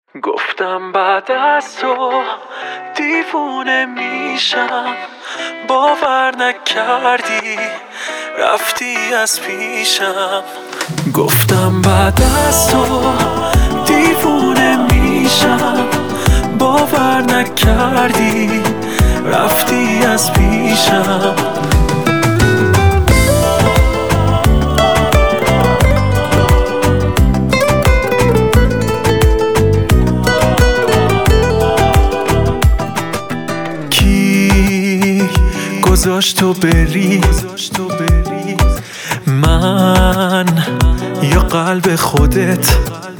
گفتم بعد از تو دیوونه میشم، باور نکردی رفتی از پیشم. گفتم بعد از تو دیوونه میشم، باور نکردی رفتی از پیشم. گذاشت تو بری، من یا قلب خودت؟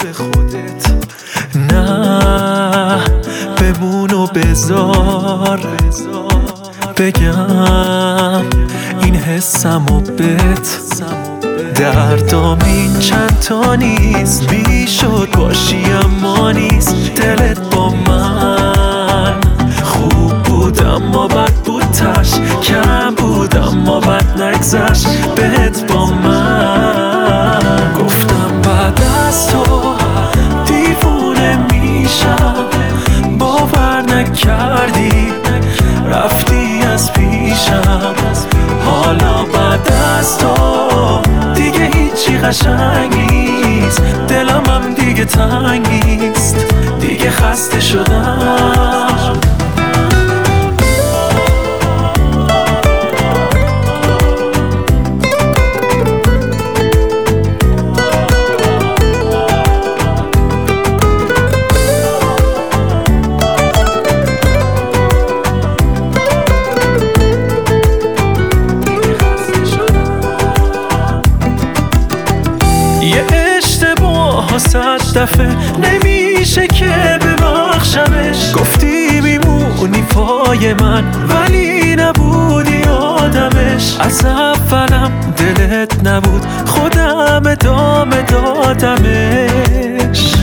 نه بمون و بذار بگم این حسم و بت. دردام این چند تا نیست، میشد باشی اما نیست. دلت با من خوب بود اما بد بود، تش کم بود اما بد نگذشت بهت با من. گفتم بعد از تو دیوونه میشم، باور نکردی رفتی از پیشم. حالا بعد از تو دیگه هیچی قشنگ نیست، دلم هم دیگه تنگ نیست، دیگه خسته شدم. یه اشتباه 100 دفعه نمیشه که ببخشمش. گفتی میمونی پای من ولی نبودی آدمش. از اولم دلت نبود، خودم ادامه دادمش.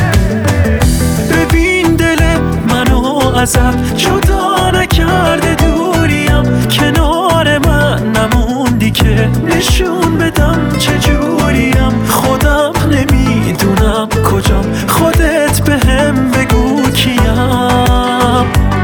ببین دل منو ازت جدا نکرده، دوریم کنار من نموندی که نشون بدم چجوریم. خودم نمیدونم کجام، خودت بهم بگو کیم.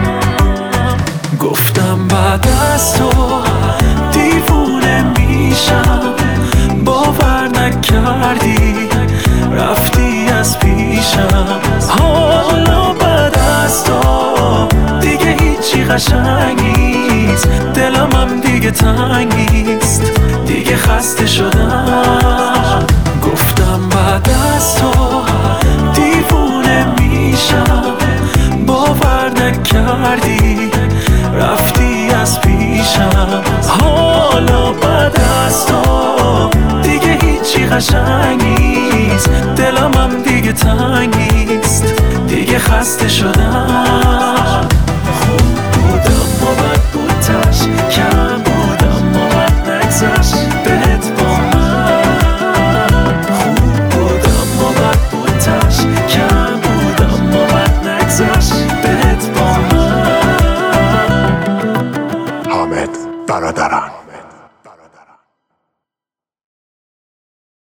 گفتم بعد از تو دیوونه میشم، باور نکردی رفتی از پیشم. حالا بعد از تو دیگه هیچی قشنگ نیست، دلم هم دیگه تنگ نیست، دیگه خسته شدم. گفتم بعد از تو دیوونه میشم، باور نکردی رفتی از پیشم. حالا بعد از تو دیگه هیچی قشنگ نیست، دلم هم دیگه تنگ نیست، دیگه خسته شدم.